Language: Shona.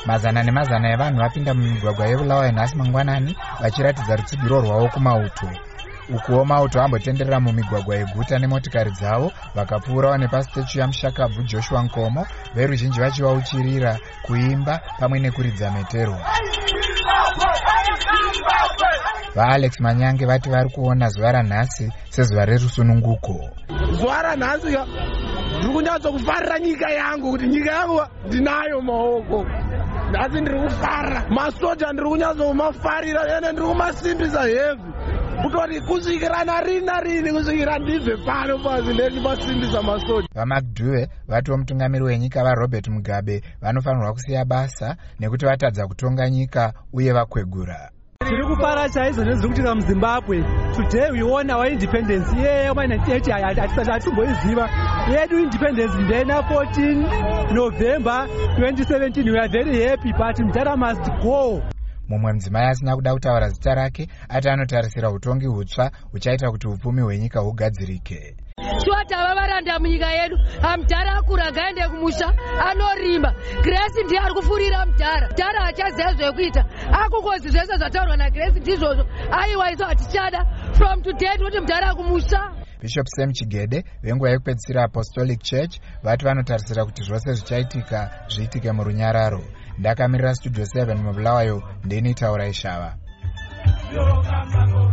Mazana nemazana evanhu vapinda mumigwagwa yeBulawayo nhasi mangwanani vachiratidza rutsigiro rwavo kumauto. Ukuwo mauto ambotenderera mumigwagwa yeguta nemotikari dzavo vakapfuurawo nepasitechu yamushakabvu Joshua Nkomo, veruzhinji vachivauchirira, kuimba pamwe nekuridza metero. VaAlex Manyange vati vari kuona zuva ranhasi sezuva rerusununguko. Zuva ranhasi ndiri kunyatsokufarira nyika yangu, kuti nyika yangu ndinayo maoko. Nhasi ndiri kufara, masoja ndiri kunyatsokumafarira, ene ndiri kumasimbisa hevi. Kutori kusvikira narini kusvikira ndibve pano pasi ndechimasimbisa masoja. VaMacDuwe vatiwo mutungamiri wenyika vaRobert Mugabe vanofanirwa kusiya basa nekuti vatadza kutonga nyika uye vakwegura. Tiri kufara chaizvo nezviri kuitika muZimbabwe. Today we won our independence. Yeah, hatimboiziva. Yedu independence ndena 14 November 2017. We are very happy, but Mutara must go. Mumwe mudzimai asina kuda kutaura zita rake ati anotarisira utongi hutsva huchaita kuti upfumi hwenyika hugadzirike. Tava varanda munyika yedu, Mutara akura ngaende kumusha, anorima. Grace ndiye ari kufurira Mutara. Mutara hachaziva zvekuita. Akukozi zvese zvataurwa naGrace ndizvozvo. Aiwa isu hatichada. From today kuti Mutara kumusha. Bishop Sam Chigede venguva yekupedzisira Apostolic Church vati vanotarisira kuti zvose zvichaitika zviitike murunyararo. Ndakamirira Studio 7 muBulawayo, ndini Taura Ishava.